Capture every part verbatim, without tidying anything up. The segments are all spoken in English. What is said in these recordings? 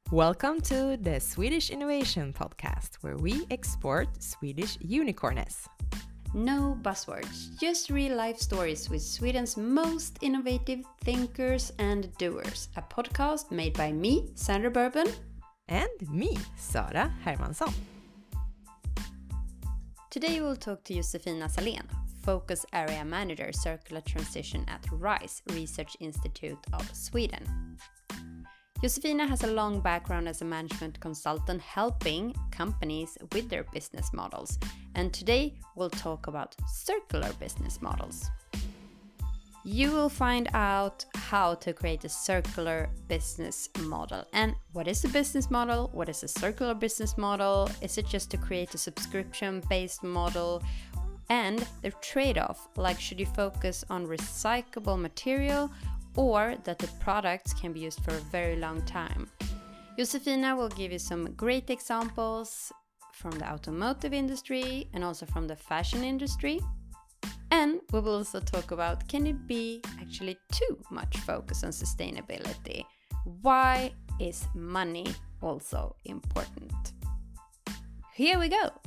Welcome to the Swedish Innovation Podcast, where we export Swedish unicornness. No buzzwords, just real-life stories with Sweden's most innovative thinkers and doers. A podcast made by me, Sandra Bourbon. And me, Sara Hermansson. Today we'll talk to Josefina Salén, Focus Area Manager Circular Transition at RISE Research Institute of Sweden. Josefina has a long background as a management consultant helping companies with their business models. And today we'll talk about circular business models. You will find out how to create a circular business model. And what is a business model? What is a circular business model? Is it just to create a subscription-based model? And the trade-off, like should you focus on recyclable material or that the products can be used for a very long time? Josefina will give you some great examples from the automotive industry and also from the fashion industry. And we will also talk about, can it be actually too much focus on sustainability? Why is money also important? Here we go!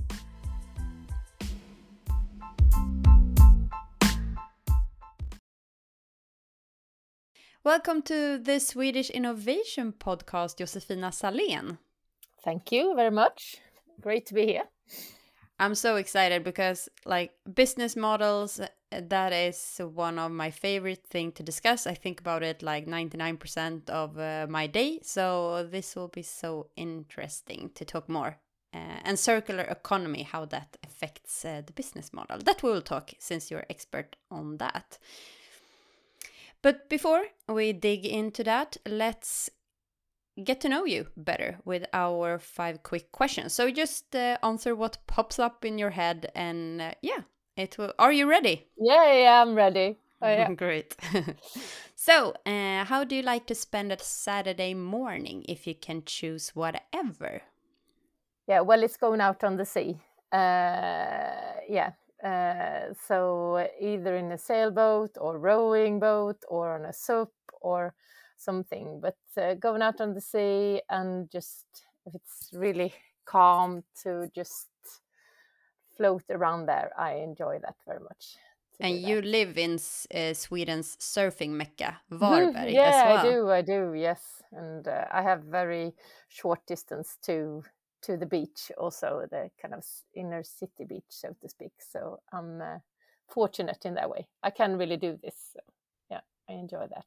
Welcome to the Swedish Innovation Podcast, Josefina Salén. Thank you very much. Great to be here. I'm so excited because like business models, that is one of my favorite things to discuss. I think about it like ninety-nine percent of uh, my day. So this will be so interesting to talk more. Uh, and circular economy, how that affects uh, the business model. That we will talk since you're expert on that. But before we dig into that, let's get to know you better with our five quick questions. So just uh, answer what pops up in your head, and uh, yeah, it will. Are you ready? Yeah, yeah, I'm ready. Oh, yeah. Great. So, uh, how do you like to spend a Saturday morning if you can choose whatever? Yeah, well, it's going out on the sea. Uh, yeah. Uh, so either in a sailboat or rowing boat or on a S U P or something, but uh, going out on the sea and just, if it's really calm, to just float around there. I enjoy that very much. And you live in uh, Sweden's surfing mecca, Varberg, yeah, as well. I do, I do, yes. And uh, I have very short distance to to the beach, also the kind of inner city beach, so to speak. So I'm uh, fortunate in that way. I can really do this. So yeah, I enjoy that.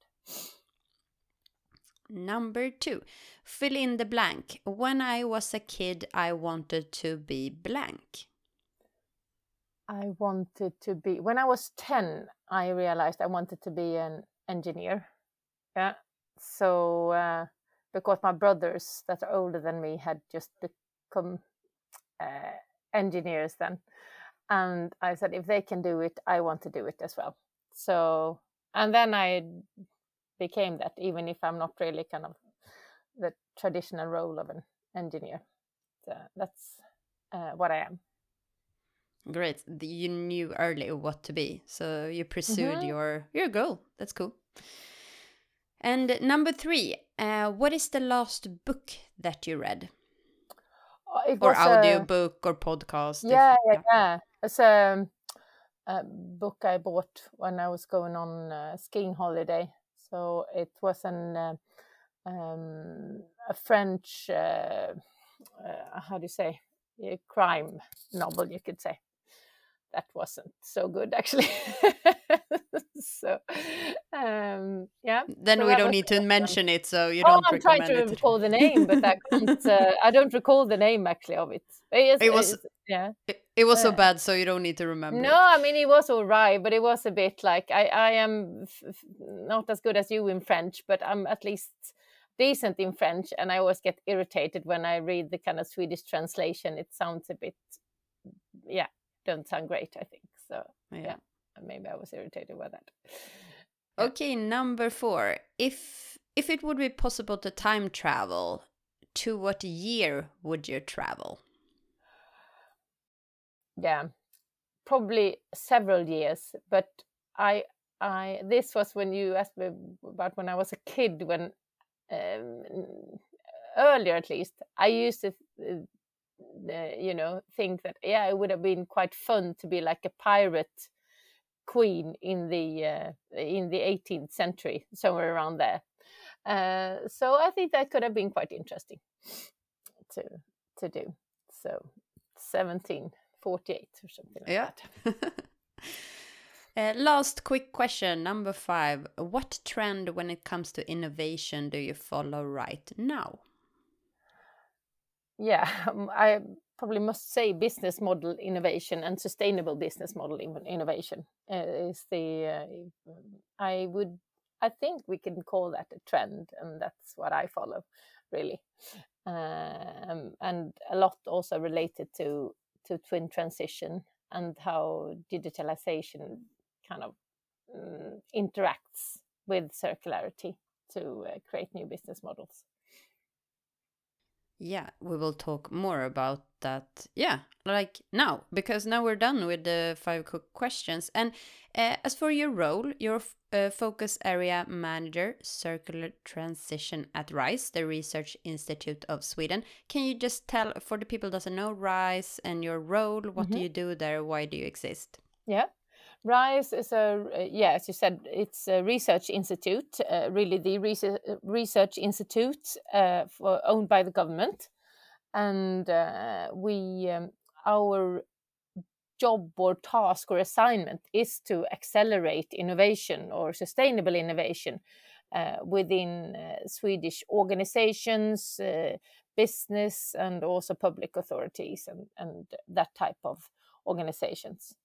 Number two, fill in the blank. When I was a kid, I wanted to be blank. I wanted to be, when I was ten, I realized I wanted to be an engineer. Yeah. So, uh, because my brothers that are older than me had just become uh, engineers then. And I said, if they can do it, I want to do it as well. So, and then I became that, even if I'm not really kind of the traditional role of an engineer. So that's uh, what I am. Great. You knew early what to be, so you pursued mm-hmm. your your goal. That's cool. And number three, uh, what is the last book that you read? It or audio a, book or podcast? Yeah, if, yeah, yeah. It's a, a book I bought when I was going on a skiing holiday. So it was an uh, um, a French, uh, uh, how do you say, a crime novel, you could say. That wasn't so good, actually. so, um, yeah. Then so we don't need to awesome. mention it, so you oh, don't I'm recommend trying to it. recall the name, but I can't. Uh, I don't recall the name actually of it. It, it was, yeah. It, it was uh, so bad, so you don't need to remember. No, it. I mean it was all right, but it was a bit like I. I am f- f- not as good as you in French, but I'm at least decent in French, and I always get irritated when I read the kind of Swedish translation. It sounds a bit, yeah, don't sound great, I think. So yeah, yeah maybe I was irritated by that. Yeah. Okay, number four. If if it would be possible to time travel, to what year would you travel? Yeah, probably several years, but I I this was when you asked me about when I was a kid, when um, earlier at least, I used to, uh, uh, you know, think that, yeah, it would have been quite fun to be like a pirate queen in the uh, in the eighteenth century, somewhere around there. Uh, so I think that could have been quite interesting to to do. So seventeen forty-eight or something like Yeah. that. Uh, last quick question, number five. What trend when it comes to innovation do you follow right now? Yeah, um, I probably must say business model innovation and sustainable business model in- innovation uh, is the, uh, I would, I think we can call that a trend, and that's what I follow, really. Um, and a lot also related to, to twin transition and how digitalization kind of um, interacts with circularity to uh, create new business models. Yeah, we will talk more about that. Yeah, like now, because now we're done with the five quick questions. And uh, as for your role, your uh, focus area manager, circular transition at RISE, the Research Institute of Sweden. Can you just tell, for the people that doesn't know RISE and your role, what Mm-hmm. do you do there? Why do you exist? Yeah. RISE is a, uh, yeah, as you said, it's a research institute, uh, really the research, research institute uh, for, owned by the government. And uh, we, um, our job or task or assignment is to accelerate innovation or sustainable innovation uh, within uh, Swedish organizations, uh, business, and also public authorities and, and that type of organizations.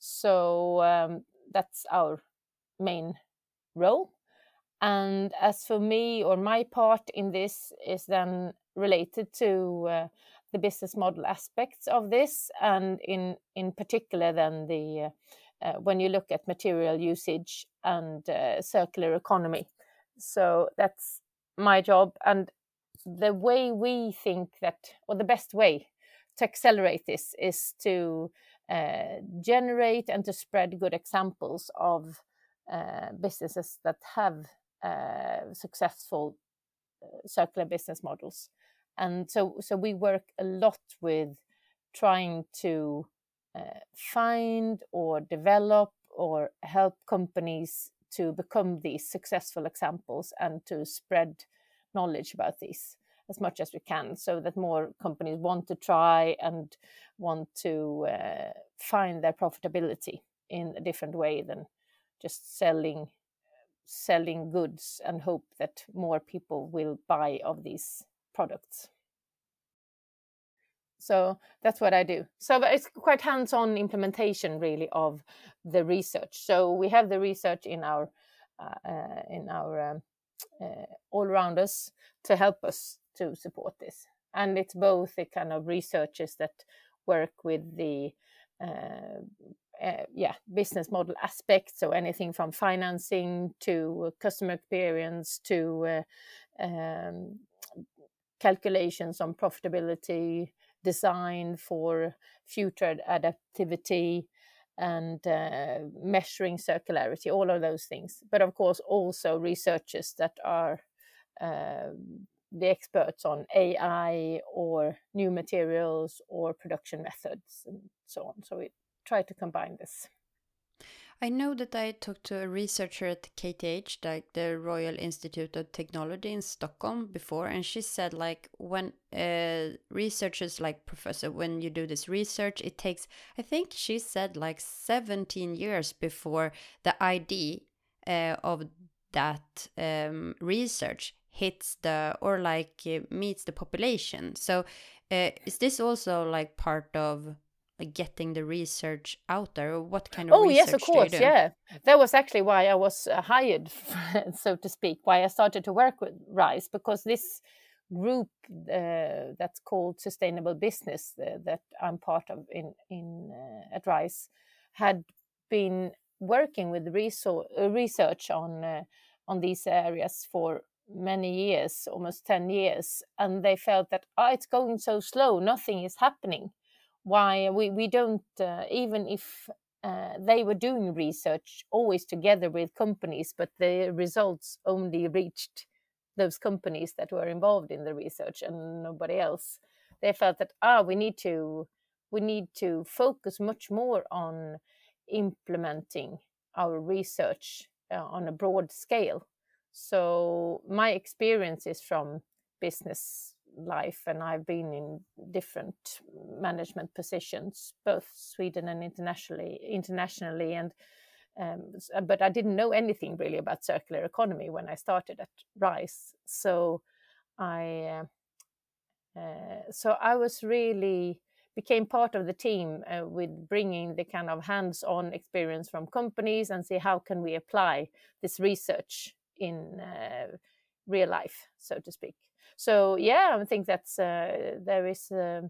So um, that's our main role. And as for me, or my part in this is then related to uh, the business model aspects of this, and in in particular then the uh, uh, when you look at material usage and uh, circular economy. So that's my job, and the way we think that, or the best way to accelerate this, is to uh, generate and to spread good examples of uh, businesses that have uh, successful uh, circular business models. And so, so we work a lot with trying to uh, find or develop or help companies to become these successful examples and to spread knowledge about these as much as we can, so that more companies want to try and want to uh, find their profitability in a different way than just selling selling goods and hope that more people will buy of these products. So that's what I do. So it's quite hands-on implementation, really, of the research. So we have the research in our uh, uh, in our um, uh, all around us to help us to support this. And it's both the kind of researchers that work with the uh, uh, yeah business model aspects, so anything from financing to customer experience to uh, um, calculations on profitability, design for future adaptivity, and uh, measuring circularity, all of those things. But of course also researchers that are uh, the experts on A I or new materials or production methods and so on. So we try to combine this. I know that I talked to a researcher at K T H, like the Royal Institute of Technology in Stockholm before, and she said like when uh, researchers like professor, when you do this research, it takes, I think she said like seventeen years before the idea uh, of that um, research hits the, or like uh, meets the population. So uh, is this also like part of like getting the research out there, or what kind of oh research yes, of course, do you do? yeah, that was actually why I was uh, hired, so to speak, why I started to work with RISE, because this group uh, that's called Sustainable Business uh, that I'm part of in in uh, at RISE had been working with research, uh, research on uh, on these areas for many years, almost ten years, and they felt that oh, it's going so slow, nothing is happening. Why we, we don't, uh, even if uh, they were doing research always together with companies, but the results only reached those companies that were involved in the research and nobody else. They felt that ah we need to we need to focus much more on implementing our research uh, on a broad scale. So my experience is from business life, and I've been in different management positions, both Sweden and internationally internationally and um, but I didn't know anything really about circular economy when I started at RISE. So I uh, uh, so I was really became part of the team uh, with bringing the kind of hands-on experience from companies and see how can we apply this research in uh, real life, so to speak. So yeah, I think that's uh, there is uh,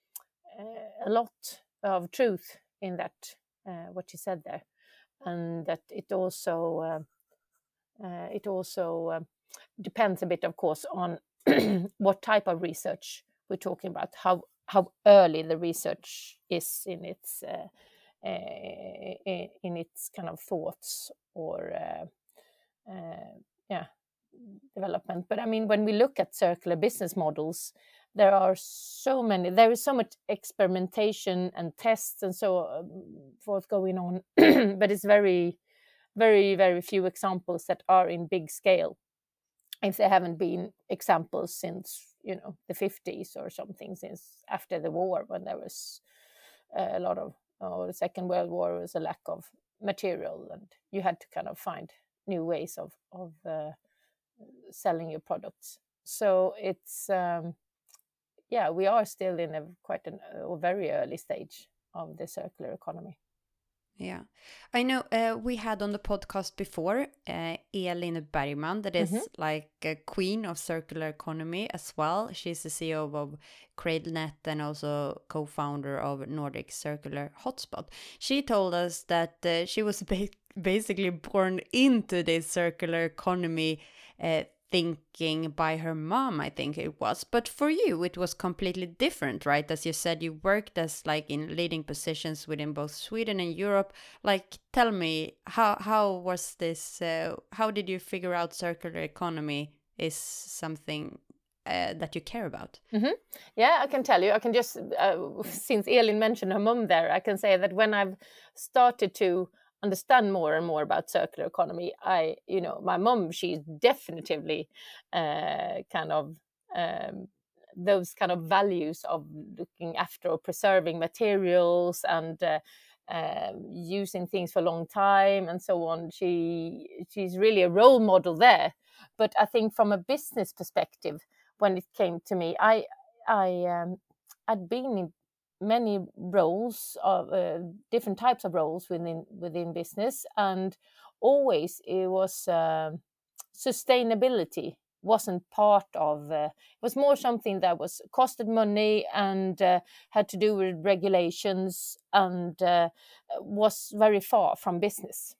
a lot of truth in that uh, what you said there, and that it also uh, uh, it also uh, depends a bit, of course, on what type of research we're talking about, how how early the research is in its uh, uh, in its kind of thoughts or uh, uh, yeah development. But I mean, when we look at circular business models, there are so many, there is so much experimentation and tests and so forth going on, but it's very, very, very few examples that are in big scale. If there haven't been examples since, you know, the fifties or something, since after the war, when there was a lot of, or the Second World War, was a lack of material, and you had to kind of find new ways of of uh, selling your products. So it's um, yeah, we are still in a quite an, a very early stage of the circular economy. Yeah, I know uh, we had on the podcast before uh, Elin Bergman, that is mm-hmm. like a queen of circular economy as well. She's the C E O of CradleNet and also co-founder of Nordic Circular Hotspot. She told us that uh, she was ba- basically born into this circular economy uh, thinking by her mom, I think it was. But for you, it was completely different, right? As you said, you worked as like in leading positions within both Sweden and Europe. Like, tell me, how how was this? Uh, how did you figure out circular economy is something uh, that you care about? Mm-hmm. Yeah, I can tell you. I can just, uh, since Elin mentioned her mom there, I can say that when I've started to understand more and more about circular economy, I, you know, my mom, she's definitively uh, kind of um, those kind of values of looking after or preserving materials and uh, uh, using things for a long time and so on. She she's really a role model there. But I think from a business perspective, when it came to me, I I um, I'd been in many roles of uh, different types of roles within within business, and always it was uh, sustainability wasn't part of uh, it was more something that was costed money and uh, had to do with regulations and uh, was very far from business.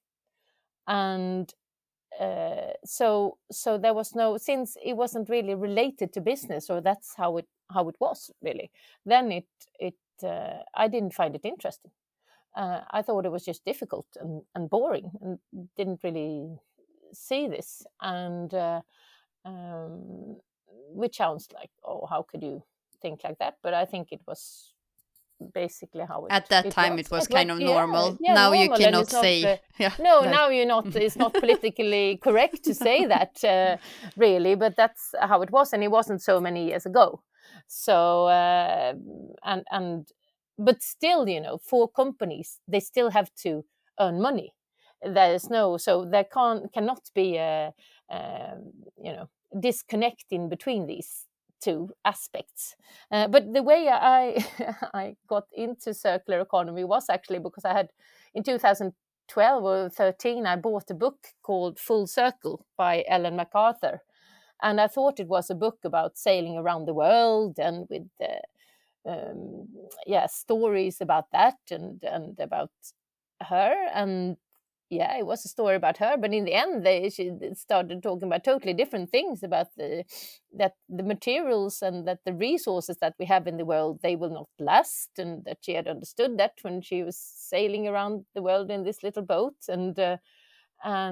And uh, so so there was no, since it wasn't really related to business, or that's how it how it was really, then it it Uh, I didn't find it interesting. Uh, I thought it was just difficult and, and boring, and didn't really see this. And uh, um, which sounds like, oh, how could you think like that? But I think it was basically how it at that it time was. it was it kind was, of normal. Yeah, yeah, now normal, you cannot say not, uh, yeah, no that. Now you're not, it's not politically correct to say that uh, really, but that's how it was, and it wasn't so many years ago. So uh, and and but still, you know, for companies, they still have to earn money. There is no, so there can't cannot be a, a you know, disconnect in between these two aspects. Uh, but the way I I got into circular economy was actually because I had, in two thousand twelve or thirteen, I bought a book called Full Circle by Ellen MacArthur, and I thought it was a book about sailing around the world and with uh, um, yeah stories about that and and about her. And yeah, it was a story about her, but in the end they she started talking about totally different things, about the that the materials and that the resources that we have in the world, they will not last, and that she had understood that when she was sailing around the world in this little boat. And uh, and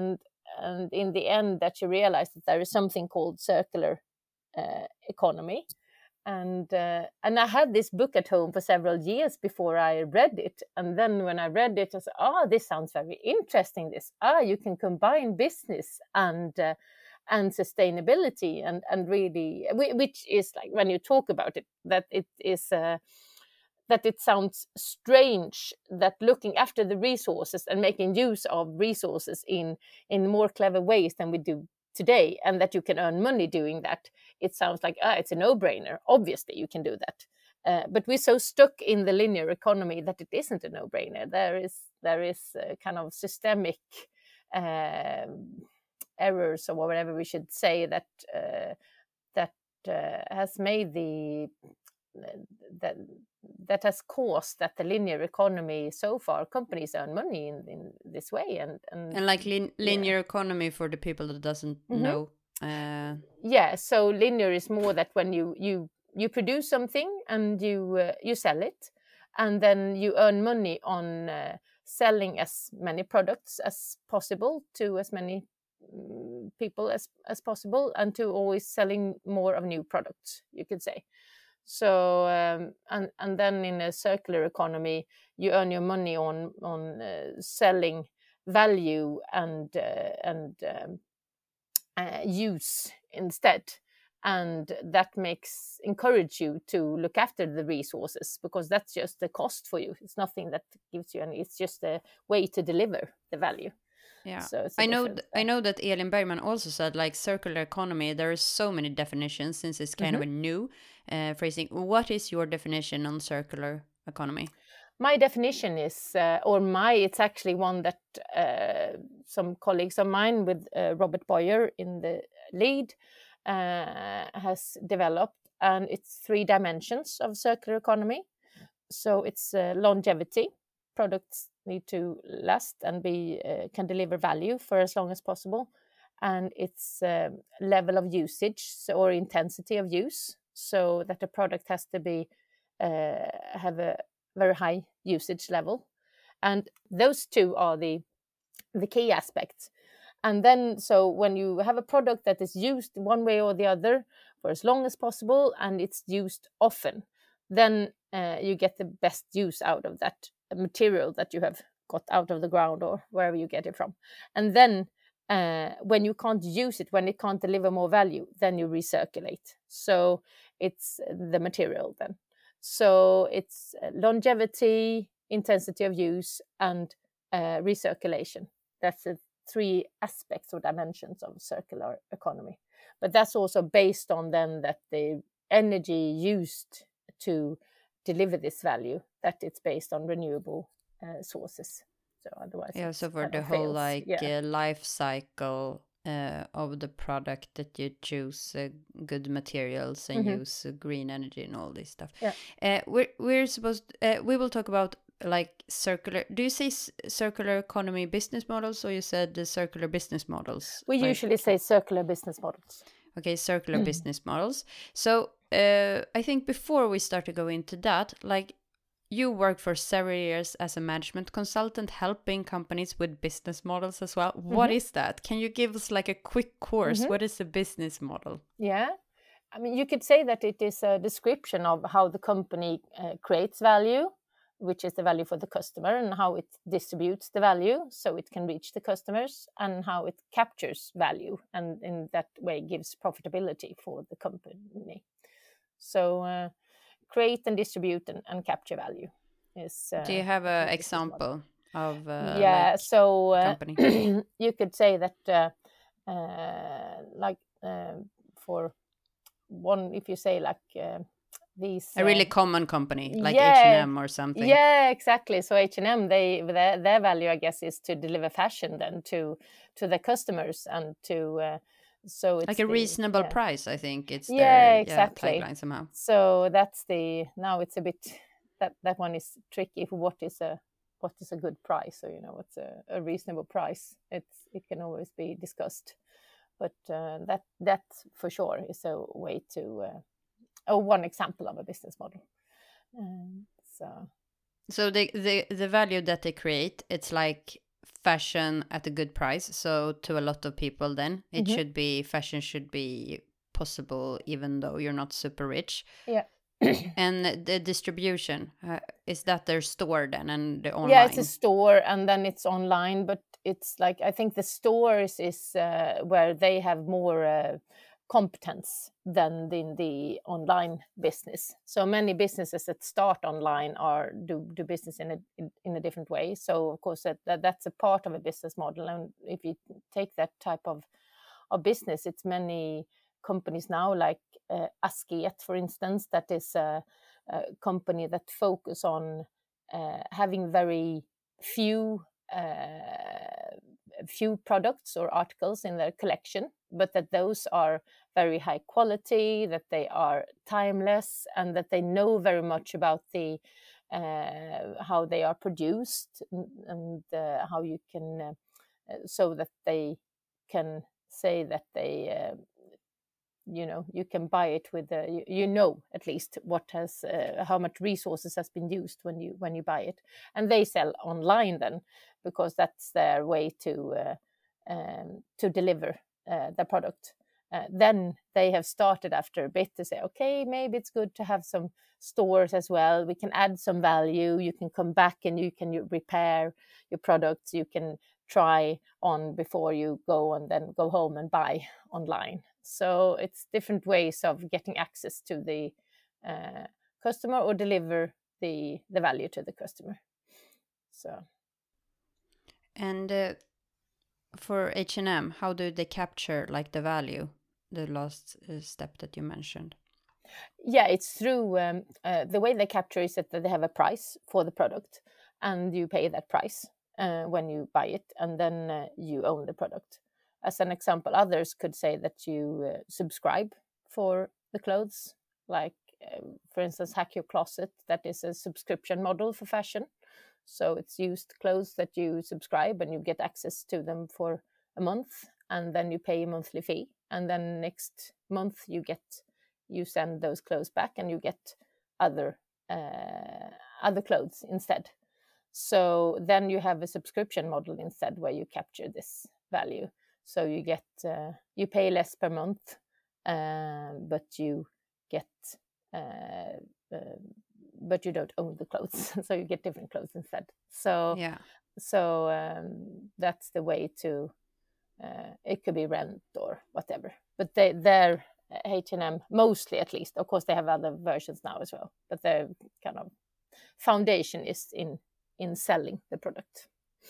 and in the end that you realize that there is something called circular uh, economy. And uh, and I had this book at home for several years before I read it. And then when I read it, I said, oh, this sounds very interesting. This, ah, you can combine business and uh, and sustainability, and, and really, which is like, when you talk about it, that it is, uh, that it sounds strange that looking after the resources and making use of resources in, in more clever ways than we do today, and that you can earn money doing that. It sounds like, ah, it's a no-brainer. Obviously, you can do that. Uh, but we're so stuck in the linear economy that it isn't a no-brainer. There is there is a kind of systemic uh, errors, or whatever we should say, that uh, that uh, has made the that that has caused that the linear economy so far, companies earn money in, in this way, and and, and like lin- linear yeah. economy, for the people that doesn't Mm-hmm. know. Uh... Yeah, so linear is more that when you you you produce something and you uh, you sell it, and then you earn money on uh, selling as many products as possible to as many um, people as as possible, and to always selling more of new products, you could say. So um, and and then in a circular economy, you earn your money on on uh, selling value and uh, and um, uh, use instead, and that makes encourage you to look after the resources, because that's just the cost for you. It's nothing that gives you any. It's just a way to deliver the value. Yeah, so I know. Th- I know that Elin Bergman also said, like, circular economy. There are so many definitions, since it's kind mm-hmm. of a new uh, phrasing. What is your definition on circular economy? My definition is, uh, or my, it's actually one that uh, some colleagues of mine with uh, Robert Boyer in the lead uh, has developed, and it's three dimensions of circular economy. So it's uh, longevity. Products need to last and be uh, can deliver value for as long as possible, and it's uh, level of usage, so, or intensity of use, so that the product has to be uh, have a very high usage level, and those two are the the key aspects. And then, so when you have a product that is used one way or the other for as long as possible, and it's used often, then uh, you get the best use out of that material that you have got out of the ground or wherever you get it from. And then uh, when you can't use it, when it can't deliver more value, then you recirculate. So it's the material then. So it's longevity, intensity of use, and uh, recirculation. That's the three aspects or dimensions of circular economy. But that's also based on then that the energy used to deliver this value, that it's based on renewable uh, sources. So otherwise, yeah. So for the whole fails. like yeah. uh, life cycle uh, of the product, that you choose uh, good materials and mm-hmm. use uh, green energy and all this stuff. Yeah. Uh, we're we're supposed uh, we will talk about like circular. Do you say s- circular economy business models, or you said the circular business models? We like, usually say circular business models. Okay, circular mm. business models. So uh, I think before we start to go into that, like, you worked for several years as a management consultant, helping companies with business models as well. Mm-hmm. What is that? Can you give us like a quick course? Mm-hmm. What is a business model? Yeah, I mean, you could say that it is a description of how the company uh, creates value, which is the value for the customer, and how it distributes the value so it can reach the customers, and how it captures value and in that way gives profitability for the company. So uh, create and distribute and, and capture value is. Uh, Do you have an example of uh, yeah? Like so uh, company? You could say that uh, uh, like uh, for one, if you say like. Uh, These, a really uh, common company like yeah, H and M or something. Yeah, exactly. So H and M, they their, their value, I guess, is to deliver fashion then to to their customers, and to uh, so it's like a the, reasonable yeah. price. I think it's yeah, their exactly. yeah, tagline somehow. So that's the now it's a bit that that one is tricky. For what is a what is a good price? So you know, what's a, a reasonable price? It's it can always be discussed, but uh, that that for sure is a way to. Uh, Oh, one example of a business model. Um, so, so the, the the value that they create, it's like fashion at a good price. So to a lot of people, then it Mhm. should be fashion should be possible even though you're not super rich. Yeah. And the distribution, uh, is that their store then and the online? Yeah, it's a store and then it's online, but it's like I think the stores is uh, where they have more uh, competence than in the online business. So many businesses that start online are do, do business in a in, in a different way. So of course that, that that's a part of a business model, and if you take that type of of business, it's many companies now like uh, Asket, for instance, that is a, a company that focus on uh, having very few uh, few products or articles in their collection, but that those are very high quality, that they are timeless, and that they know very much about the uh, how they are produced and uh, how you can uh, so that they can say that they uh, you know you can buy it with the you, you know at least what has uh, how much resources has been used when you when you buy it, and they sell online then because that's their way to uh, um, to deliver uh, the product. Uh, then they have started after a bit to say, okay, maybe it's good to have some stores as well. We can add some value. You can come back and you can you repair your products. You can try on before you go and then go home and buy online. So it's different ways of getting access to the uh, customer or deliver the the value to the customer. So And uh, for H and M, how do they capture like the value, the last uh, step that you mentioned? yeah, it's through um, uh, the way they capture is that they have a price for the product, and you pay that price uh, when you buy it, and then uh, you own the product. As an example, others could say that you uh, subscribe for the clothes, like uh, for instance, Hack Your Closet. That is a subscription model for fashion. So it's used clothes that you subscribe and you get access to them for a month, and then you pay a monthly fee, and then next month you get you send those clothes back and you get other uh, other clothes instead. So then you have a subscription model instead where you capture this value. So you get uh, you pay less per month, uh, but you get uh, uh, but you don't own the clothes, so you get different clothes instead. So Yeah. so um, that's the way to. Uh, it could be rent or whatever, but they they're H and M mostly, at least. Of course, they have other versions now as well, but their kind of foundation is in in selling the product.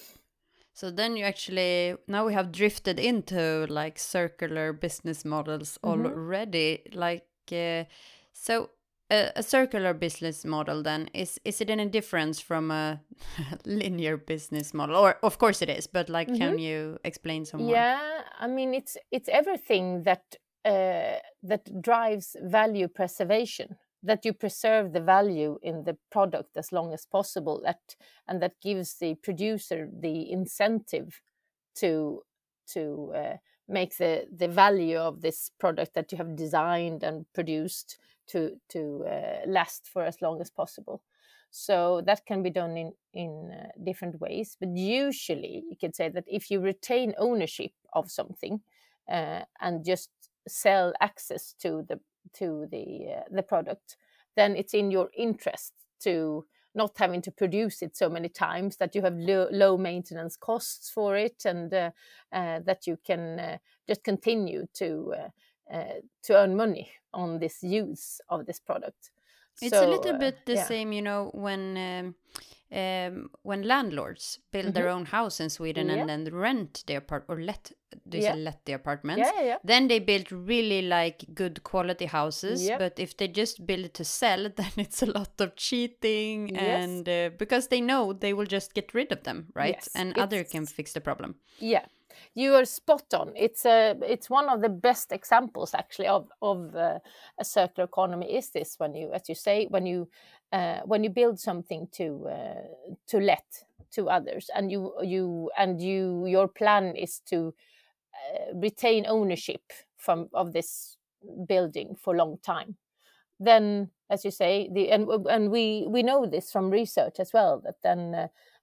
So then you actually, now we have drifted into like circular business models Mhm. already. Like, uh, so a, a circular business model then, is is it any difference from a linear business model? Or of course it is, but like, can you explain some more? Yeah, I mean it's it's everything that uh, that drives value preservation. That you preserve the value in the product as long as possible. That and that gives the producer the incentive to to uh, make the the value of this product that you have designed and produced to to uh, last for as long as possible. So that can be done in in uh, different ways, but usually you could say that if you retain ownership of something uh, and just sell access to the to the uh, the product, then it's in your interest to not having to produce it so many times, that you have low, low maintenance costs for it, and uh, uh, that you can uh, just continue to uh, uh, to earn money on this use of this product. It's a So little uh, bit the yeah. same, you know, when um, um, when landlords build their Mhm. own house in Sweden Yeah. and then rent the apart or let do you Yeah. say let the apartments? Yeah, yeah, yeah. Then they build really like good quality houses. Yep. But if they just build it to sell, then it's a lot of cheating, Yes. and uh, because they know they will just get rid of them, right? Yes, And other it's- can fix the problem. Yeah, you are spot on. It's a it's one of the best examples actually of of uh, a circular economy. Is this when you, as you say, when you uh, when you build something to uh, to let to others, and you you and you your plan is to uh, retain ownership from of this building for a long time. Then, as you say, the and and we we know this from research as well, that then uh,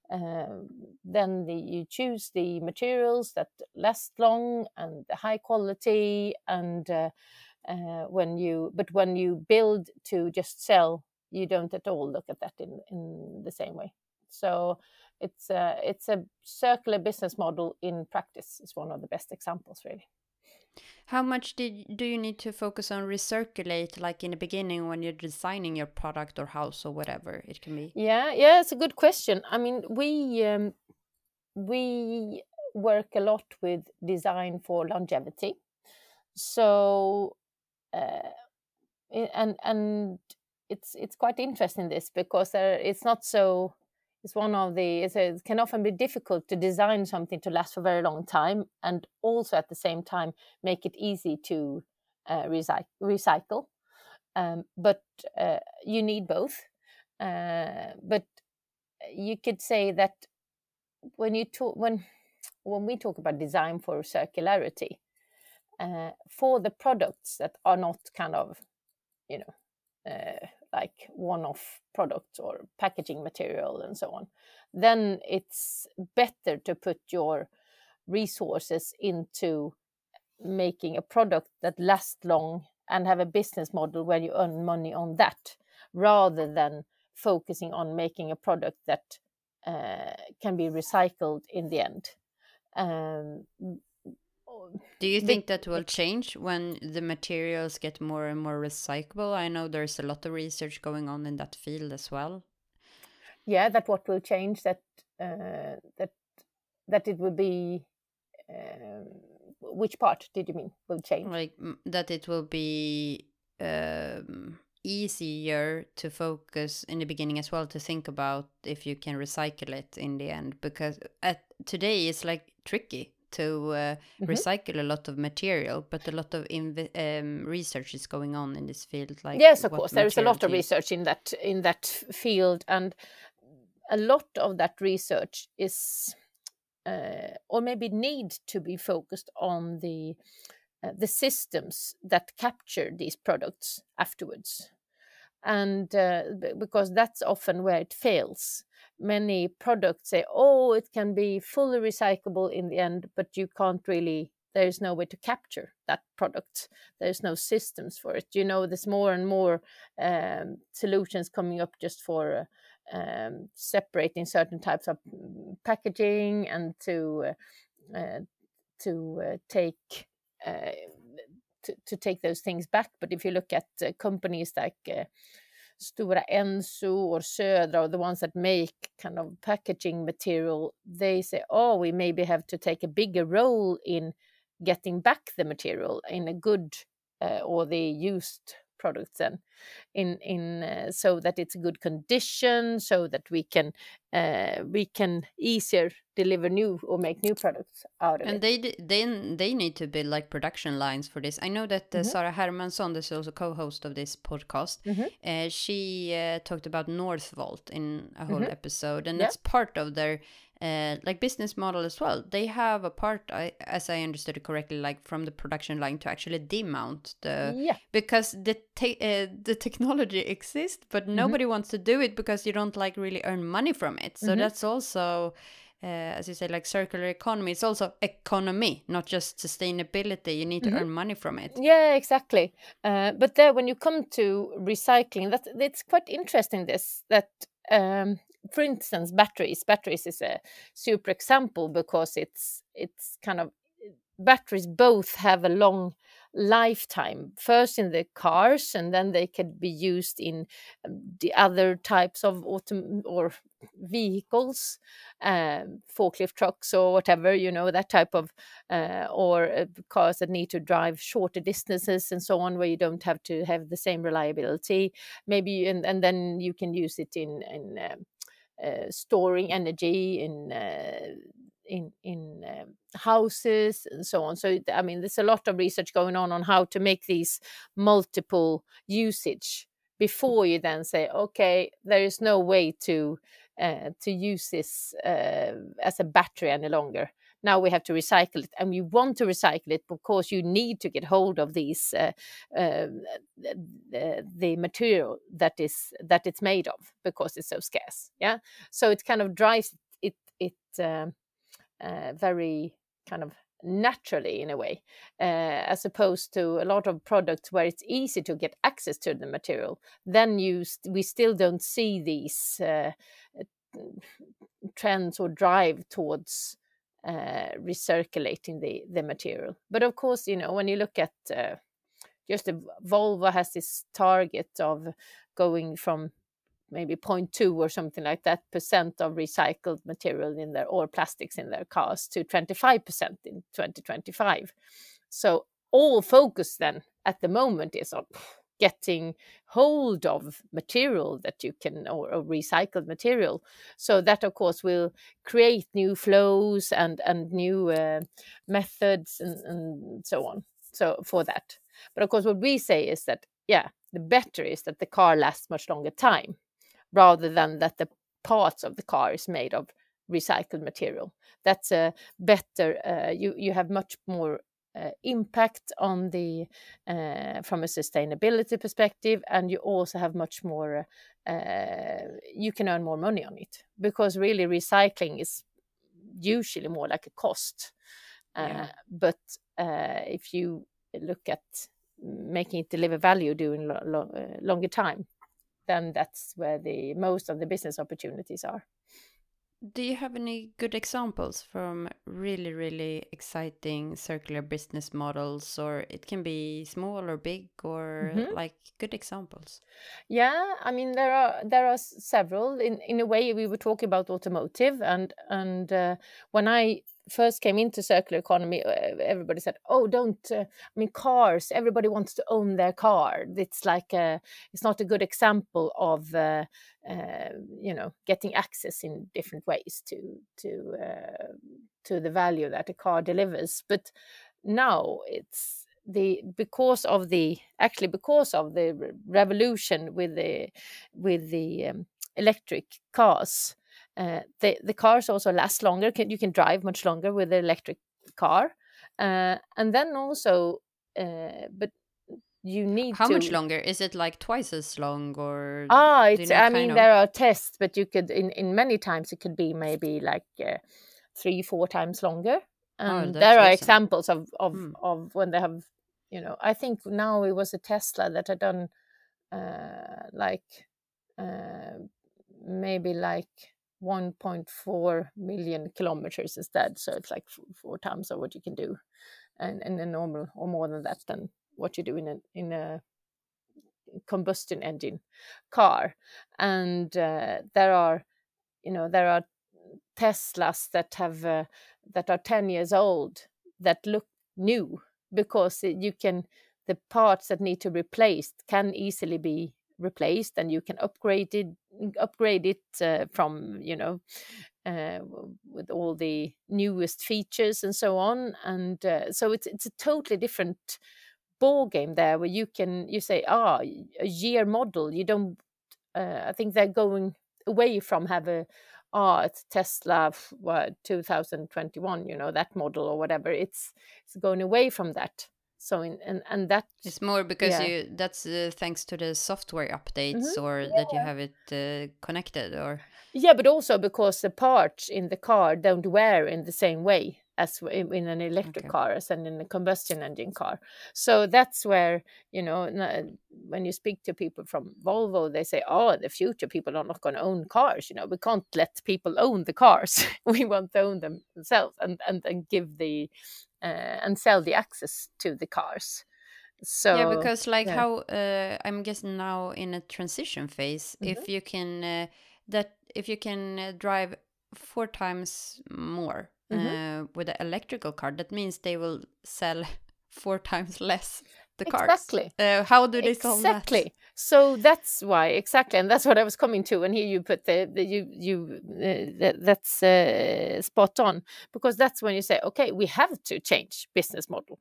Uh, then the, you choose the materials that last long and the high quality, and uh, uh, when you but when you build to just sell, you don't at all look at that in, in the same way. So it's a, it's a circular business model in practice is one of the best examples, really. How much did, do you need to focus on recirculate, like in the beginning when you're designing your product or house or whatever it can be? Yeah, yeah, it's a good question. I mean, we um, we work a lot with design for longevity. So, uh, and and it's it's quite interesting this because there, it's not so. It's one of the. It's a, it can often be difficult to design something to last for a very long time, and also at the same time make it easy to uh, recy- recycle. Um, but uh, you need both. Uh, but you could say that when you talk when when we talk about design for circularity, uh, for the products that are not kind of, you know, uh, like one-off products or packaging material and so on, then it's better to put your resources into making a product that lasts long and have a business model where you earn money on that, rather than focusing on making a product that uh, can be recycled in the end. Um, Do you think that will change when the materials get more and more recyclable? I know there's a lot of research going on in that field as well. Yeah, that what will change, that uh, that that it will be. Um, which part did you mean will change? Like that it will be um, easier to focus in the beginning as well, to think about if you can recycle it in the end, because at today it's like tricky to uh, mm-hmm. recycle a lot of material, but a lot of inv- um, research is going on in this field. Like yes, of course, there is a lot of research in that in that field, and a lot of that research is, uh, or maybe need to be focused on the uh, the systems that capture these products afterwards, and uh, because that's often where it fails. Many products say, oh, it can be fully recyclable in the end, but you can't really, there's no way to capture that product. There's no systems for it. You know, there's more and more um, solutions coming up just for uh, um, separating certain types of packaging and to uh, to uh, take uh, to, to take those things back. But if you look at uh, companies like uh, Stora Enso or Södra, or the ones that make kind of packaging material, they say, oh, we maybe have to take a bigger role in getting back the material in a good uh, or the used products then in in uh, so that it's a good condition, so that we can uh, we can easier deliver new or make new products out of and it. they then they need to build like production lines for this. I know that uh, mm-hmm. Sara Hermansson, this is also co-host of this podcast, mm-hmm. uh, she uh, talked about Northvolt in a whole mm-hmm. episode, and yeah. It's part of their uh, like business model as well. They have a part, I, as I understood it correctly, like from the production line to actually demount the yeah. because the te- uh, the technology exists, but mm-hmm. nobody wants to do it because you don't like really earn money from it. So mm-hmm. that's also Uh, as you say, like circular economy. It's also economy, not just sustainability. You need to mm-hmm. earn money from it. Yeah, exactly. Uh, but there, when you come to recycling, that it's quite interesting. This that, um, for instance, batteries. Batteries is a super example because it's it's kind of batteries both have a long lifetime, first in the cars, and then they could be used in the other types of autom- or vehicles, uh, forklift trucks or whatever, you know, that type of uh, or uh, cars that need to drive shorter distances and so on, where you don't have to have the same reliability, maybe, and, and then you can use it in in uh, uh, storing energy in uh, in in um, houses and so on. So I mean, there's a lot of research going on on how to make these multiple usage before you then say, okay, there is no way to uh, to use this uh, as a battery any longer. Now we have to recycle it, and we want to recycle it because you need to get hold of these uh, uh, the, the material that is that it's made of, because it's so scarce. Yeah, so it kind of drives um, uh, very kind of naturally in a way, uh, as opposed to a lot of products where it's easy to get access to the material. Then you st- we still don't see these uh, trends or drive towards uh, recirculating the the material. But of course, you know, when you look at uh, just the Volvo has this target of going from maybe zero point two or something like that percent of recycled material in their or plastics in their cars to twenty-five percent in twenty twenty-five. So all focus then at the moment is on getting hold of material that you can, or, or recycled material. So that of course will create new flows and and new uh, methods and, and so on. So for that. But of course what we say is that, yeah, the better is that the car lasts much longer time, rather than that the parts of the car is made of recycled material. That's a better, uh, you, you have much more uh, impact on the, uh, from a sustainability perspective, and you also have much more, uh, you can earn more money on it, because really recycling is usually more like a cost. Uh, Yeah. But uh, if you look at making it deliver value during lo- lo- uh, longer time, then that's where the most of the business opportunities are. Do you have any good examples from really, really exciting circular business models, or it can be small or big, or Mhm. like good examples? Yeah, I mean there are there are s- several. In in a way, we were talking about automotive, and and uh, when I first came into circular economy, uh, everybody said, "Oh, don't." Uh, I mean, cars. Everybody wants to own their car. It's like a, it's not a good example of uh, uh, you know, getting access in different ways to to uh, to the value that a car delivers. But now it's the because of the actually because of the re- revolution with the with the um, electric cars, uh, the the cars also last longer. Can, you can drive much longer with the electric car, uh, and then also, uh, but you need How to. much longer? Is it like twice as long, or Ah, do you it's. know I kind mean, of? there are tests, but you could in in many times it could be maybe like uh, three, four times longer. Oh, And that's there are awesome. examples of of Hmm. of when they have, you know. I think now it was a Tesla that had done uh, like uh, maybe like one point four million kilometers instead. So it's like f- four times of what you can do, and in a normal, or more than that than what you do in a in a combustion engine car. And uh, there are, you know, there are Teslas that have uh, that are ten years old that look new, because it- you can, the parts that need to be replaced can easily be replaced, and you can upgrade it upgrade it uh, from, you know, uh, w- with all the newest features and so on. And uh, so it's it's a totally different ball game there, where you can, you say, ah, a year model, you don't, uh, I think they're going away from have a, ah, it's Tesla f- what two thousand twenty-one, you know, that model or whatever. It's it's going away from that. So in and and that, It's more because yeah. you that's uh, thanks to the software updates, Mhm. or that you have it uh, connected, or Yeah, but also because the parts in the car don't wear in the same way as w- in in an electric okay. car as in a combustion engine car. So that's where, you know, n- when you speak to people from Volvo, they say, "Oh, in the future people are not going to own cars. You know, we can't let people own the cars. We want to own them themselves, and and and give the uh, and sell the access to the cars." Yeah, So because like yeah. how uh, I'm guessing now in a transition phase, Mhm. if you can uh, that if you can uh, drive four times more Mhm. uh, with an electrical car, that means they will sell four times less the cars. Exactly. Uh, how do they solve that? Exactly. So that's why, exactly, and that's what I was coming to. And here you put the, the you you uh, that, that's uh, spot on, because that's when you say, okay, we have to change business model,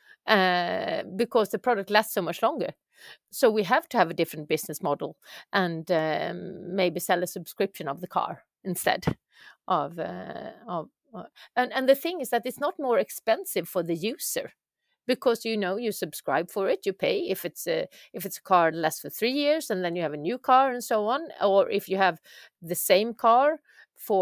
uh, because the product lasts so much longer. So we have to have a different business model, and um, maybe sell a subscription of the car instead of uh, of. Uh, and and the thing is that it's not more expensive for the user, because, you know, you subscribe for it, you pay if it's a if it's a car that lasts for three years, and then you have a new car and so on. Or if you have the same car for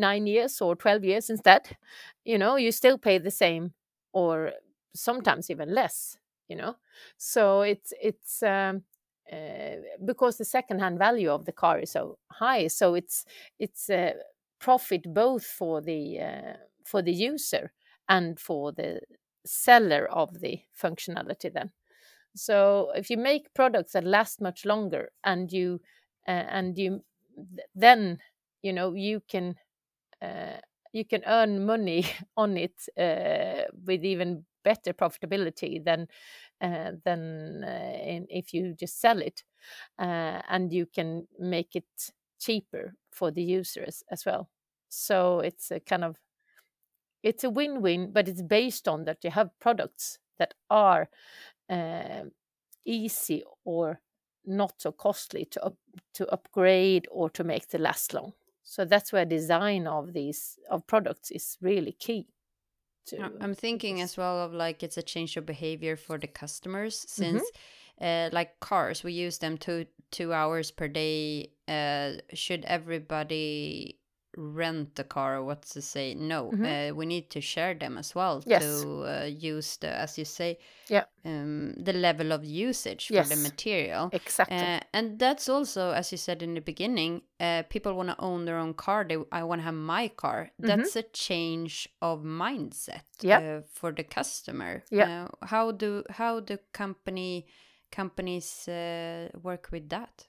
nine years or twelve years instead, you know, you still pay the same or sometimes even less, you know. So it's it's um, uh, because the secondhand value of the car is so high, so it's it's a profit both for the uh, for the user and for the seller of the functionality then. So if you make products that last much longer and you uh, and you then you know you can uh, you can earn money on it uh, with even better profitability than uh, than uh, in, if you just sell it, uh, and you can make it cheaper for the users as well. So it's a kind of it's a win-win, but it's based on that you have products that are uh, easy or not so costly to up, to upgrade or to make the last long. So that's where design of these of products is really key. To, I'm thinking as well of like it's a change of behavior for the customers since mm-hmm. uh, like cars, we use them two two hours per day. Uh, should everybody rent the car, or what's to say? No, mm-hmm. uh, we need to share them as well. Yes. To uh, use the, as you say, yeah, um, the level of usage for yes. the material. Exactly. Uh, and that's also, as you said in the beginning, uh, people want to own their own car. They, I want to have my car. Mm-hmm. That's a change of mindset yep. uh, for the customer. Yeah. Uh, how do how do company companies uh, work with that?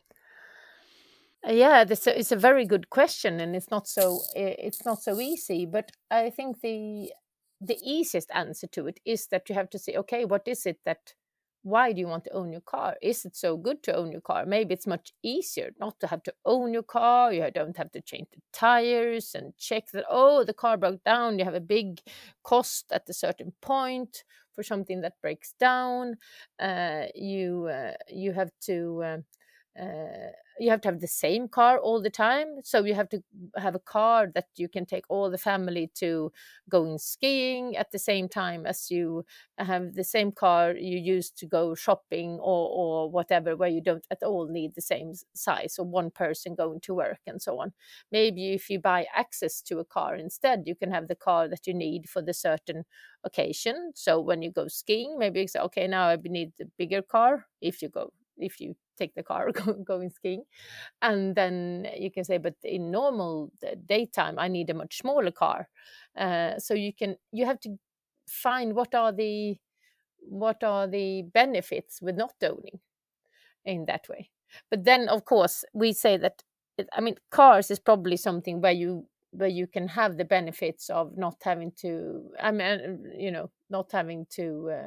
Yeah, this is a very good question, and it's not so it's not so easy. But I think the the easiest answer to it is that you have to say, okay, what is it that? Why do you want to own your car? Is it so good to own your car? Maybe it's much easier not to have to own your car. You don't have to change the tires and check that. Oh, the car broke down. You have a big cost at a certain point for something that breaks down. Uh, you uh, you have to. Uh, Uh, you have to have the same car all the time, so you have to have a car that you can take all the family to going skiing at the same time as you have the same car you use to go shopping or, or whatever, where you don't at all need the same size or one person going to work and so on. Maybe if you buy access to a car instead, you can have the car that you need for the certain occasion. So when you go skiing, maybe you say, okay, now I need the bigger car if you go if you take the car going skiing, and then you can say, but in normal daytime I need a much smaller car. Uh, so you can you have to find what are the what are the benefits with not owning in that way. But then of course we say that I mean cars is probably something where you where you can have the benefits of not having to I mean you know not having to uh,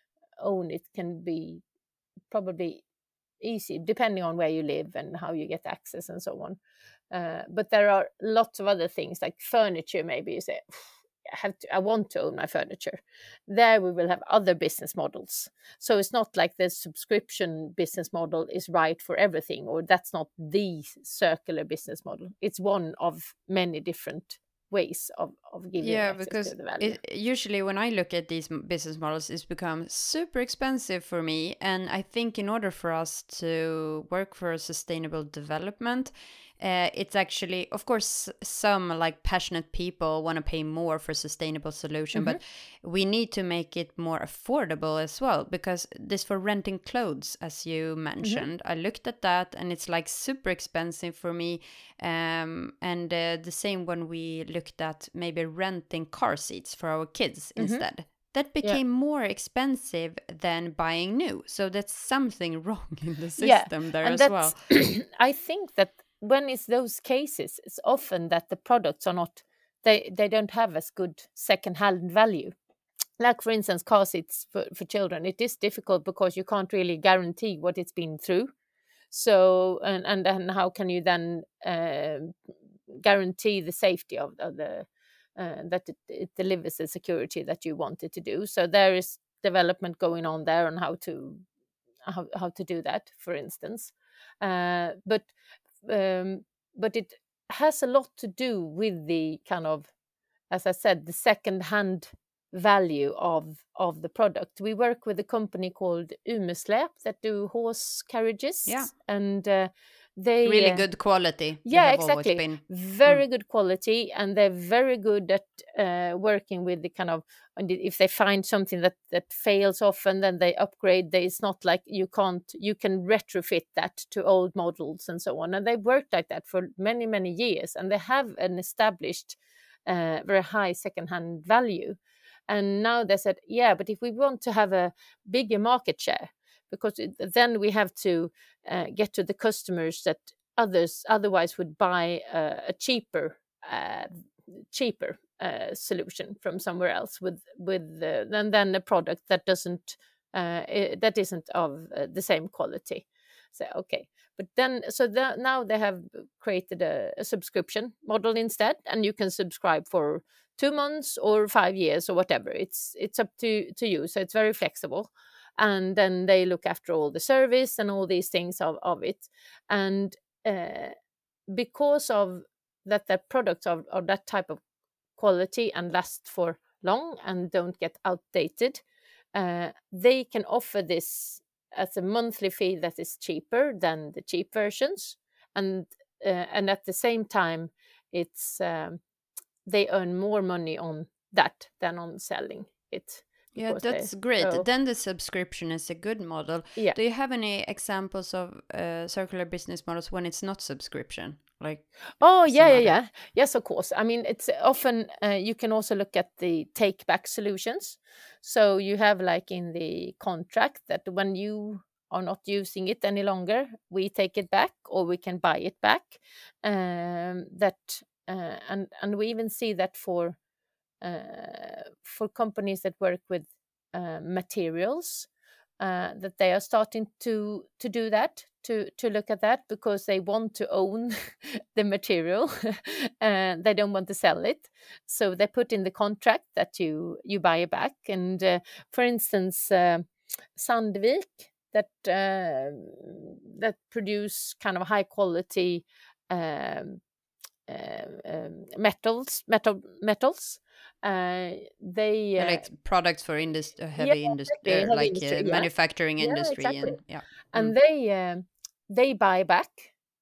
own it can be probably easy depending on where you live and how you get access and so on. Uh, but there are lots of other things like furniture. Maybe you say, I have to, I want to own my furniture. There we will have other business models. So it's not like the subscription business model is right for everything, or that's not the circular business model. It's one of many different ways of, of giving yeah, access because to the value. It, usually when I look at these business models, it's become super expensive for me. And I think in order for us to work for a sustainable development, uh, it's actually, of course, some like passionate people want to pay more for sustainable solution, mm-hmm. but we need to make it more affordable as well, because this for renting clothes, as you mentioned, mm-hmm. I looked at that and it's like super expensive for me. Um, and uh, the same when we looked at maybe renting car seats for our kids mm-hmm. instead. That became yeah. more expensive than buying new. So that's something wrong in the system yeah. there and as well. I think that when it's those cases, it's often that the products are not, they, they don't have as good second-hand value. Like, for instance, car seats for, for children, it is difficult because you can't really guarantee what it's been through. So, and, and then how can you then uh, guarantee the safety of, of the, uh, that it, it delivers the security that you want it to do. So there is development going on there on how to, how, how to do that, for instance. Uh, but Um, but it has a lot to do with the kind of, as I said, the second-hand value of of the product. We work with a company called Umesläp that do horse carriages, yeah. and uh, they really uh, good quality. They yeah, have always exactly. been. Very Mm. good quality, and they're very good at uh, working with the kind of, and if they find something that that fails often, then they upgrade. They, it's not like you can't, you can retrofit that to old models and so on. And they've worked like that for many many years, and they have an established uh, very high secondhand value. And now they said, yeah, but if we want to have a bigger market share, because it, then we have to uh, get to the customers that others otherwise would buy uh, a cheaper uh, cheaper uh, solution from somewhere else with with uh, and then a product that doesn't uh, i- that isn't of uh, the same quality. So okay, but then so the, now they have created a, a subscription model instead, and you can subscribe for two months or five years or whatever. It's it's up to to you. So it's very flexible, and then they look after all the service and all these things of, of it. And uh, because of that, that products of, of that type of quality and last for long and don't get outdated, uh, they can offer this as a monthly fee that is cheaper than the cheap versions, and uh, and at the same time, it's um, they earn more money on that than on selling it. Yeah, Because they- that's great. so- Then the subscription is a good model. Yeah. Do you have any examples of uh, circular business models when it's not subscription? Like, Oh some yeah, yeah, other- yeah. Yes, of course. I mean, it's often uh, you can also look at the take back solutions. So you have like in the contract that when you are not using it any longer, we take it back or we can buy it back. Um, that uh, and and we even see that for uh, for companies that work with uh, materials, uh, that they are starting to to do that, to to look at that, because they want to own the material and they don't want to sell it. So they put in the contract that you you buy it back. And uh, for instance, uh, Sandvik, that uh, that produce kind of high quality um, uh, um, metals metal metals uh, they uh, uh, like products for industry, heavy industry, exactly, heavy like industry, uh, yeah. manufacturing Yeah, industry, exactly. and yeah. and Mm. they um, they buy back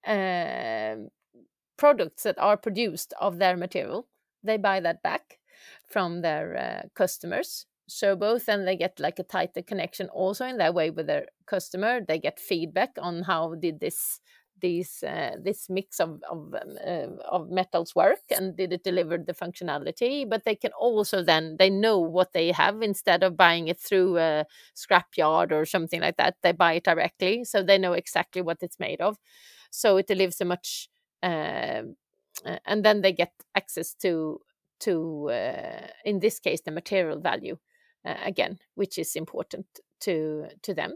um products that are produced of their material. They buy that back from their uh, customers. So both then they get like a tighter connection also in their way with their customer. They get feedback on how did this these uh, this mix of of, um, uh, of metals work, and did it deliver the functionality. But they can also then, they know what they have, instead of buying it through a scrapyard or something like that. They buy it directly, so they know exactly what it's made of. So it delivers a much uh, uh, and then they get access to to uh, in this case the material value uh, again, which is important to to them.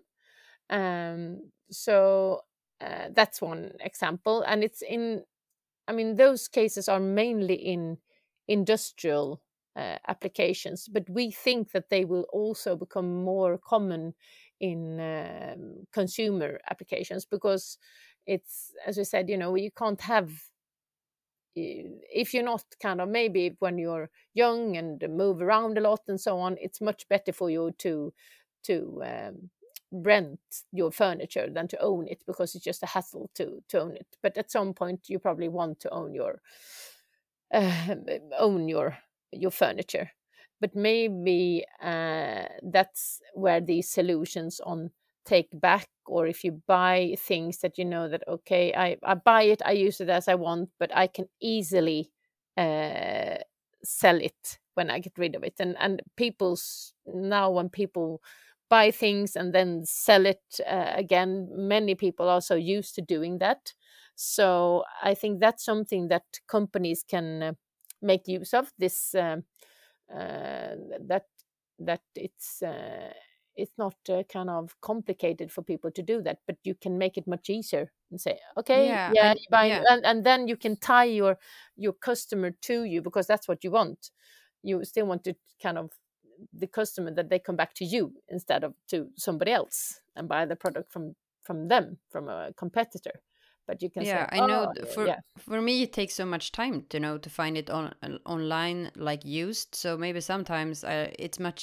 Um, so uh, that's one example, and it's in, I mean, those cases are mainly in industrial uh, applications, but we think that they will also become more common in um, consumer applications, because it's, as we said, you know, you can't have, if you're not kind of, maybe when you're young and move around a lot and so on, it's much better for you to to um, rent your furniture than to own it, because it's just a hassle to to own it. But at some point you probably want to own your uh, own your your furniture. But maybe uh, that's where these solutions on take back, or if you buy things that you know that, okay, I, I buy it, I use it as I want, but I can easily uh, sell it when I get rid of it. And and people's, now when people buy things and then sell it uh, again, many people are so used to doing that. So I think that's something that companies can uh, make use of, this um, uh, that that it's uh, it's not uh, kind of complicated for people to do that, but you can make it much easier and say, okay, Yeah, yeah, I- you buy, yeah. and, and then you can tie your your customer to you, because that's what you want. You still want to kind of, the customer, that they come back to you instead of to somebody else and buy the product from from them, from a competitor. But you can Yeah, say, I know. oh, th- For yeah, for me, it takes so much time to know to find it on on- online, like used. So maybe sometimes uh, it's much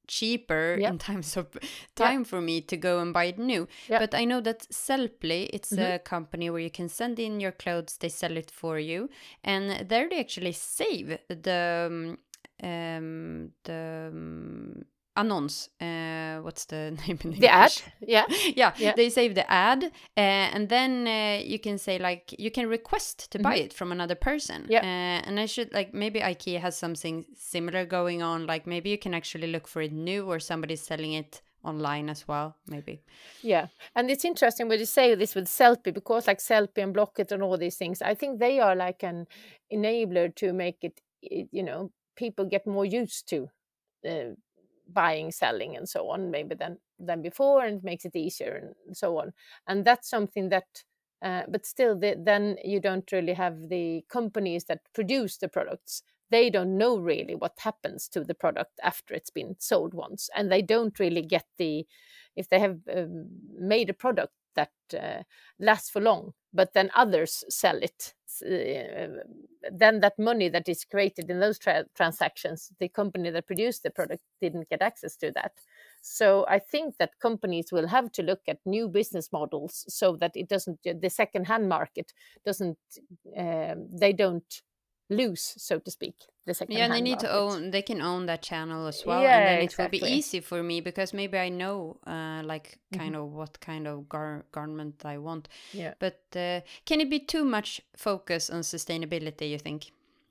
cheaper Yeah. in times of time for me to go and buy it new. Yeah. But I know that Sellpy, it's Mhm. a company where you can send in your clothes, they sell it for you, and there they actually save the um, um, the um, annons. Uh, what's the name in The ad, English? yeah, yeah, Yeah. they save the ad, uh, and then uh, you can say like you can request to buy Mhm. it from another person. Yeah. Uh, and I should like maybe IKEA has something similar going on. Like maybe you can actually look for it new, or somebody's selling it online as well. Maybe. Yeah, and it's interesting when you say this with Sellpy, because like Sellpy and Blocket and all these things, I think they are like an enabler to make it, it you know, people get more used to uh, buying, selling, and so on, maybe than than before, and it makes it easier and so on. And that's something that, uh, but still, the, then you don't really have the companies that produce the products. They don't know really what happens to the product after it's been sold once, and they don't really get the, if they have um, made a product that uh, lasts for long, but then others sell it, uh, then that money that is created in those tra- transactions, the company that produced the product didn't get access to that. So I think that companies will have to look at new business models so that it doesn't, the second-hand market doesn't, um, they don't lose, so to speak, the second-hand Yeah, and they need market. to own. They can own that channel as well, Yeah, and then it exactly. will be easy for me because maybe I know, uh, like kind Mhm. of what kind of gar- garment I want. Yeah. But uh, can it be too much focus on sustainability, you think?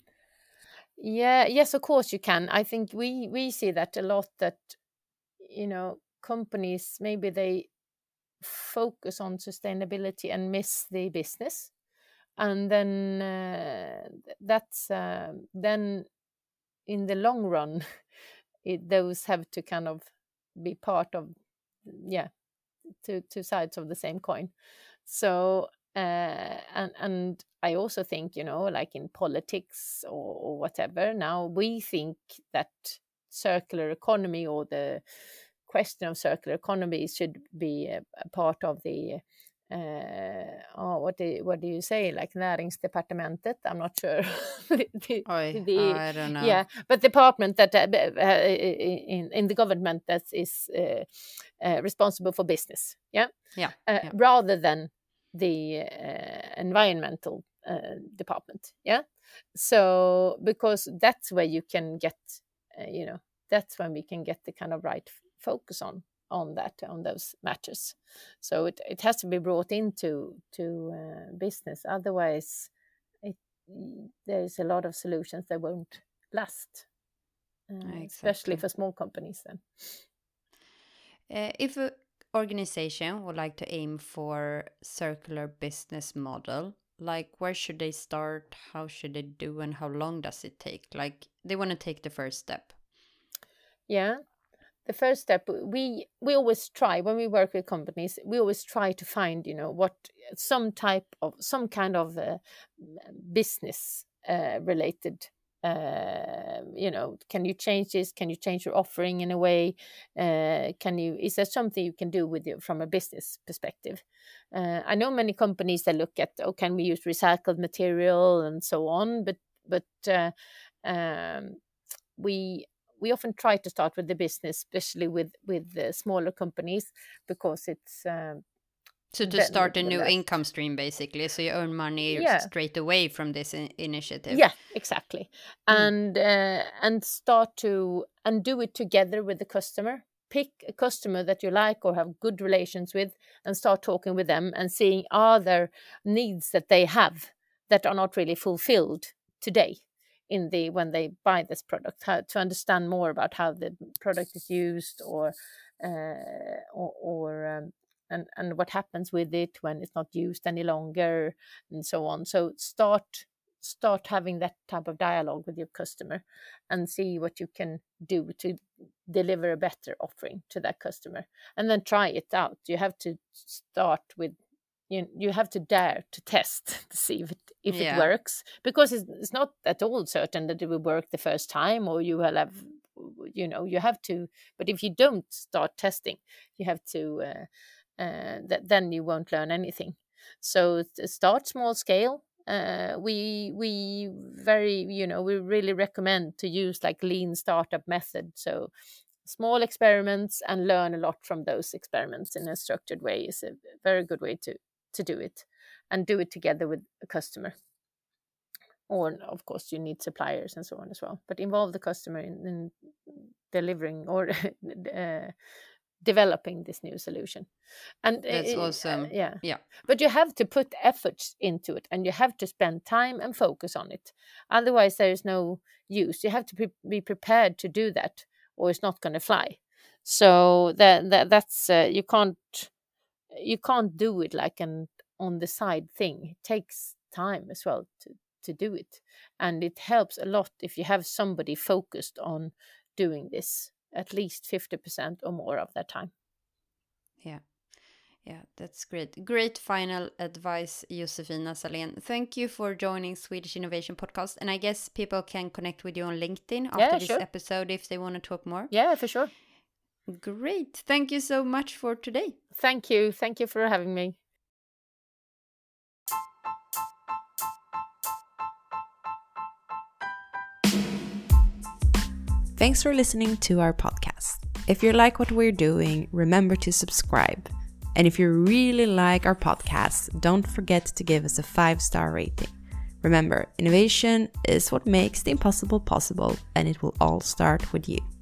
Yeah, yes, of course you can. I think we we see that a lot, that, you know, companies, maybe they focus on sustainability and miss the business. And then uh, th- that's uh, then in the long run, it, those have to kind of be part of, yeah, two two sides of the same coin. So uh, and and I also think, you know, like in politics or, or whatever, now we think that circular economy, or the question of circular economy, should be a, a part of the uh, oh, what do what do you say, like Näringsdepartementet? I'm not sure. the, the, Oi, the- I don't know. yeah, but the department that uh, b- uh, in in the government that is uh, uh, responsible for business, yeah, Yeah, uh, yeah. rather than the uh, environmental uh, department, yeah. So because that's where you can get, uh, you know, that's when we can get the kind of right f- focus on on that, on those matters. So it, it has to be brought into to uh, business, otherwise it, there's a lot of solutions that won't last, uh, especially Exactly. for small companies then. Uh, if an organization would like to aim for circular business model, like where should they start? How should they do, and how long does it take? Like they want to take the first step. Yeah, the first step, we we always try when we work with companies, we always try to find, you know, what some type of, some kind of uh, business uh, related, uh, you know, can you change this, can you change your offering in a way, uh, can you, is there something you can do with you from a business perspective? uh, I know many companies that look at, oh, can we use recycled material and so on, but but uh, um, we we often try to start with the business, especially with with the smaller companies, because it's um, So to then start it a will new last. income stream, basically, so you earn money Yeah. straight away from this in- initiative. Yeah, exactly. Mm. And uh, and start to and do it together with the customer. Pick a customer that you like or have good relations with, and start talking with them and seeing, are there needs that they have that are not really fulfilled today in the when they buy this product. How to understand more about how the product is used, or uh, or, or um, and and what happens with it when it's not used any longer, and so on. So start start having that type of dialogue with your customer, and see what you can do to deliver a better offering to that customer, and then try it out. You have to start with, you, you have to dare to test to see if it, if Yeah. it works, because it's, it's not at all certain that it will work the first time, or you will have, you know, you have to, but if you don't start testing, you have to uh, uh, that then you won't learn anything. So start small scale. Uh, we we very, you know, we really recommend to use like lean startup method. So small experiments and learn a lot from those experiments in a structured way is a very good way to, to do it, and do it together with a customer. Or, of course, you need suppliers and so on as well. But involve the customer in, in delivering or uh, developing this new solution. And that's uh, awesome. Uh, yeah. Yeah. But you have to put efforts into it, and you have to spend time and focus on it. Otherwise, there is no use. You have to pre- be prepared to do that, or it's not going to fly. So that, that that's uh, you can't you can't do it like an on the side thing. It takes time as well to to do it, and it helps a lot if you have somebody focused on doing this at least fifty percent or more of their time. Yeah. Yeah, that's great. Great final advice, Josefina Salén. Thank you for joining Swedish Innovation Podcast. And I guess people can connect with you on LinkedIn after Yeah, this sure. episode if they want to talk more. Yeah, for sure. Great. Thank you so much for today. Thank you. Thank you for having me. Thanks for listening to our podcast. If you like what we're doing, remember to subscribe. And if you really like our podcast, don't forget to give us a five-star rating. Remember, innovation is what makes the impossible possible, and it will all start with you.